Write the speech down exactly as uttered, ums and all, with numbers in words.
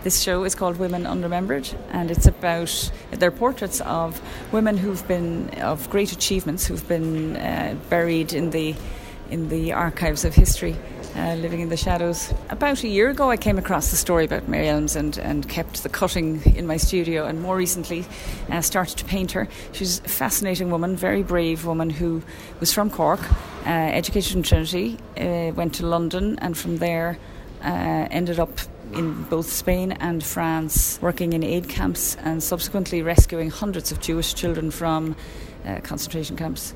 This show is called Women Unremembered, and it's about, they're portraits of women who've been, of great achievements, who've been uh, buried in the in the archives of history, uh, living in the shadows. About a year ago I came across the story about Mary Elms and, and kept the cutting in my studio, and more recently uh, started to paint her. She's a fascinating woman, very brave woman who was from Cork, uh, educated in Trinity, uh, went to London, and from there uh, ended up in both Spain and France, working in aid camps and subsequently rescuing hundreds of Jewish children from uh, concentration camps.